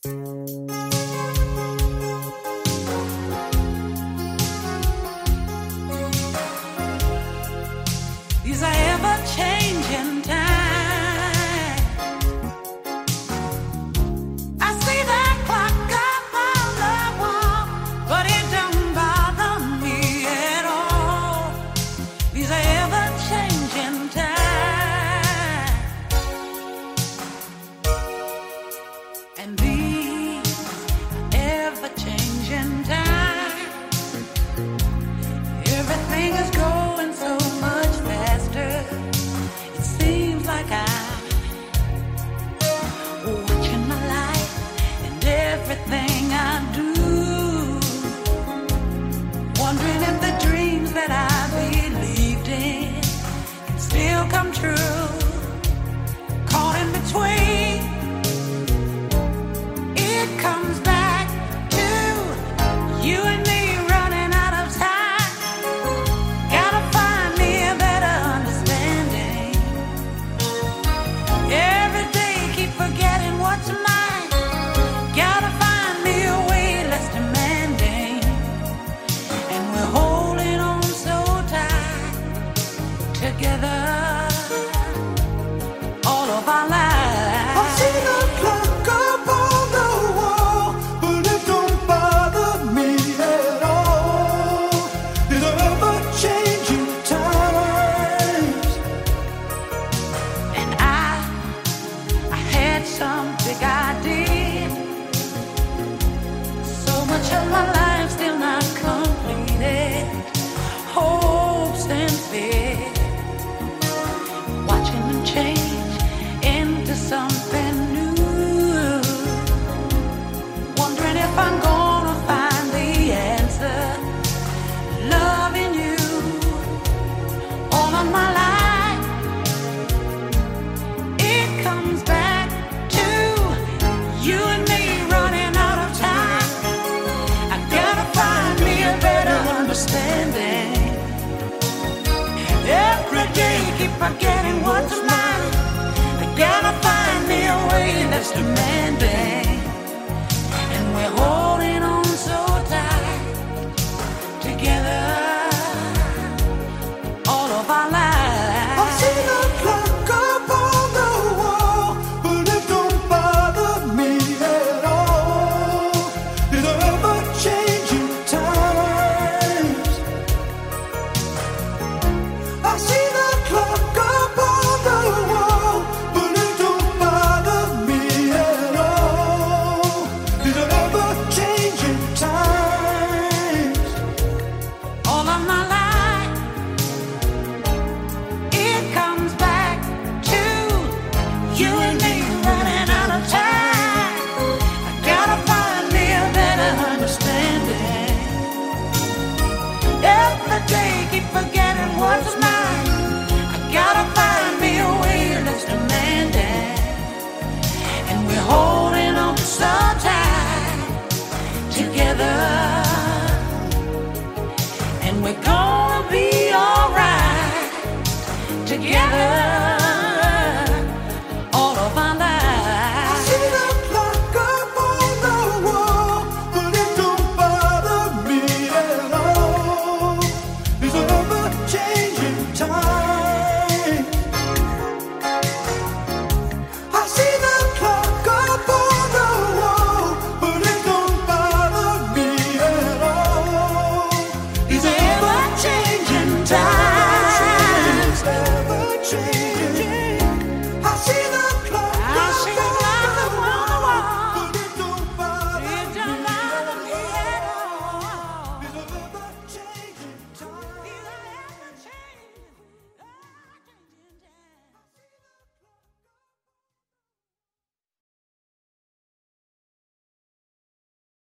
These are ever-changing times. I see that clock on the wall, but it don't bother me at all. These are ever-changing times, and these ever-changing times, everything is going so much faster. It seems like I'm watching my life and everything I do, wondering if the dreams that I believed in can still come true. Caught in between, it comes back to you and me running out of time. Gotta find me a better understanding. Every day keep forgetting what's mine. Gotta find me a way less demanding. And we're holding on so tight together all of our lives. I see the clock up on the wall, but it don't bother me at all. These are ever-changing times. And I had some big idea. So much of my life still not completed. Hopes and fears, watching them change into something new. Wondering if I'm gonna find the answer. Loving you all of my life. It comes back to you and me running out of time. I gotta find me a better understanding. Every day keep forgetting what's mine. I gotta find me a way that's demanding.